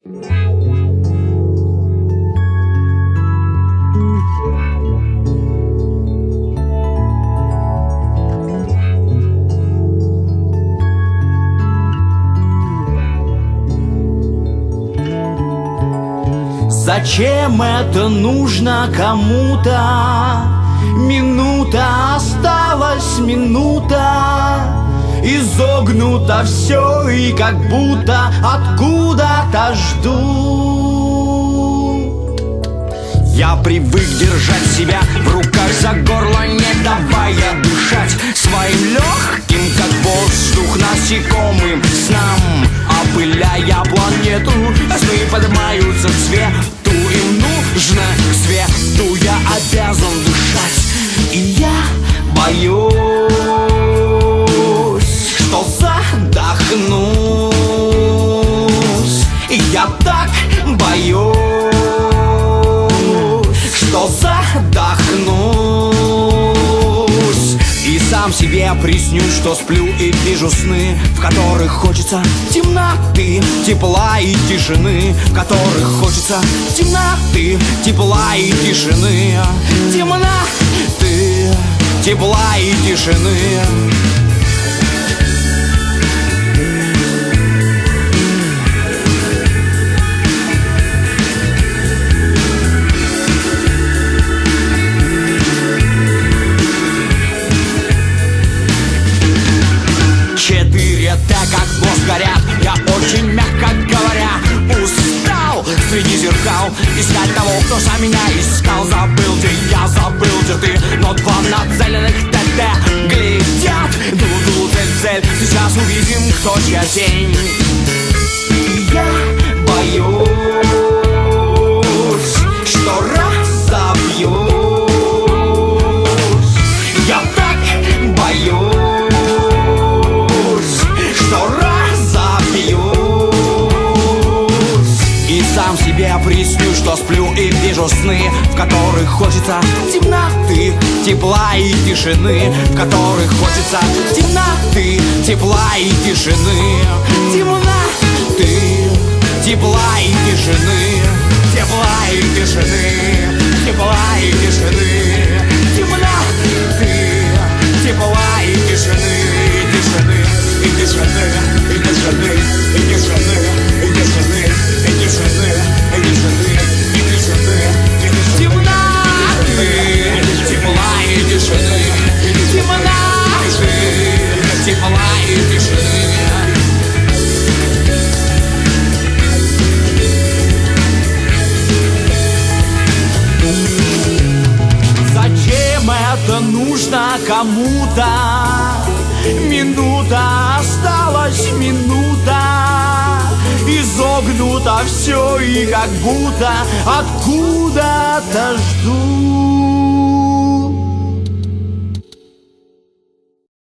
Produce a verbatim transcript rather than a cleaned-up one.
Зачем это нужно кому-то? Минута осталась, минута. Изогнуто все и как будто откуда-то ждут. Я привык держать себя в руках за горло, не давая дышать своим легким, как воздух, насекомым снам. Опыляя планету, сны поднимаются к свету. Им нужно к свету, я обязан дышать. И я боюсь, что задохнусь. И я так боюсь, что задохнусь. И сам себе приснюсь, что сплю и вижу сны, в которых хочется темноты, тепла и тишины, в которых хочется темноты, тепла и тишины, темноты, тепла и тишины. Четыре Т, как нос горят. Я очень, мягко говоря, устал среди зеркал искать того, кто сам меня искал. Забыл, где я, забыл, где ты, но два нацеленных ТТ глядят. Ду-ду, цель-цель, сейчас увидим, кто чья тень. И я боюсь, что разобьюсь. Я так боюсь, сам себе присню, что сплю и вижу сны, в которых хочется темноты, тепла и тишины, в которых хочется темноты, тепла и тишины, темноты, тепла и тишины, тепла и тишины, тепла и тишины, темноты, тепла и тишины, тишины, и тишины, и тишины, и тишины, и тишины. Зачем это нужно кому-то? Минута осталась, минута. Изогнуто все и как будто откуда-то ждут.